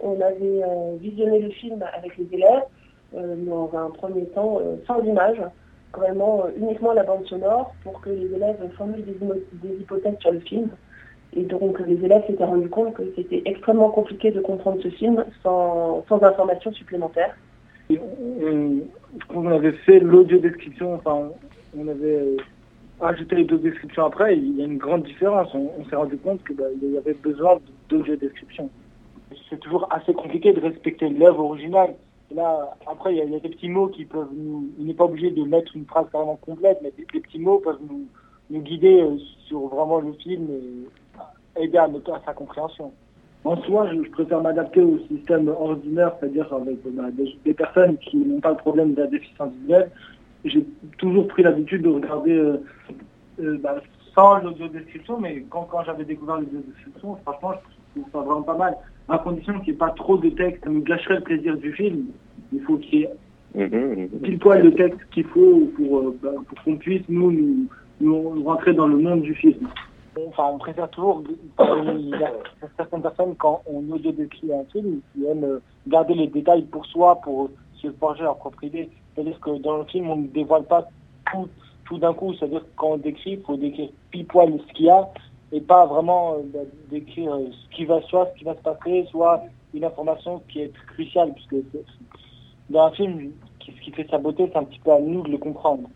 on avait visionné le film avec les élèves, dans un premier temps sans images, vraiment uniquement la bande sonore pour que les élèves formulent des hypothèses sur le film. Et donc les élèves s'étaient rendus compte que c'était extrêmement compliqué de comprendre ce film sans informations supplémentaires. Quand on avait fait l'audio-description, enfin, on avait ajouté l'audio-description après, il y a une grande différence. On s'est rendu compte qu'il y avait besoin d'audio-description. C'est toujours assez compliqué de respecter l'œuvre originale. Là, après, il y a des petits mots qui peuvent nous... On n'est pas obligé de mettre une phrase carrément complète, mais des petits mots peuvent nous guider sur vraiment le film et aider à sa compréhension. En soi, je préfère m'adapter au système ordinaire, c'est-à-dire avec des personnes qui n'ont pas le problème de la déficience visuelle. J'ai toujours pris l'habitude de regarder sans l'audio-description, mais quand j'avais découvert l'audio-description, franchement, je trouve ça vraiment pas mal. À condition qu'il n'y ait pas trop de texte, ça nous gâcherait le plaisir du film. Il faut qu'il y ait pile poil de texte qu'il faut pour qu'on puisse nous rentrer dans le monde du film. Enfin, on préfère toujours, il y a certaines personnes, quand on audio-décrit un film, qui aiment garder les détails pour soi, pour se forger leur propre idée. C'est-à-dire que dans le film, on ne dévoile pas tout d'un coup. C'est-à-dire que quand on décrit, il faut décrire pile poil ce qu'il y a, et pas vraiment décrire ce qui va se passer, soit une information qui est cruciale, puisque dans un film, ce qui fait sa beauté, c'est un petit peu à nous de le comprendre.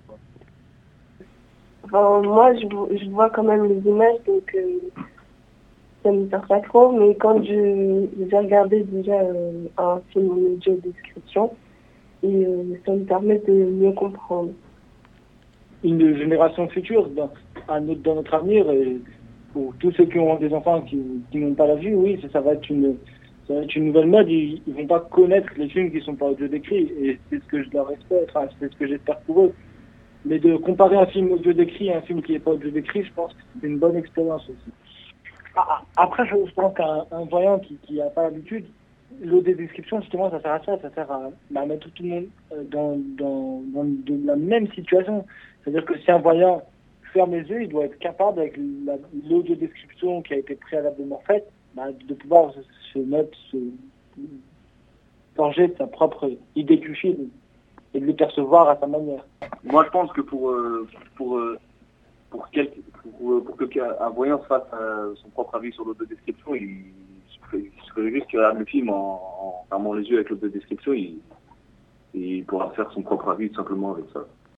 Enfin, moi, je vois quand même les images, donc ça me sert pas trop, mais quand j'ai regardé déjà un film en audio description, et ça me permet de mieux comprendre. Une génération future, dans notre avenir, et pour tous ceux qui ont des enfants qui n'ont pas la vue, oui, ça va être une nouvelle mode. Ils vont pas connaître les films qui sont pas audio décrits, et c'est ce que je leur espère, enfin, c'est ce que j'espère pour eux. Mais de comparer un film audio décrit à un film qui n'est pas audio décrit, je pense que c'est une bonne expérience aussi. Après, je pense qu'un voyant qui n'a pas l'habitude, l'audio description, justement, ça sert à ça, ça sert à mettre tout le monde dans de la même situation. C'est-à-dire que si un voyant ferme les yeux, il doit être capable, avec l'audio description qui a été préalablement faite, de pouvoir se forger sa propre idée du film et de le percevoir à sa manière. Moi, je pense que pour qu'un voyant se fasse son propre avis sur l'autodescription, il suffit juste qu'il regarde le film en fermant les yeux avec l'autodescription, il pourra faire son propre avis tout simplement avec ça.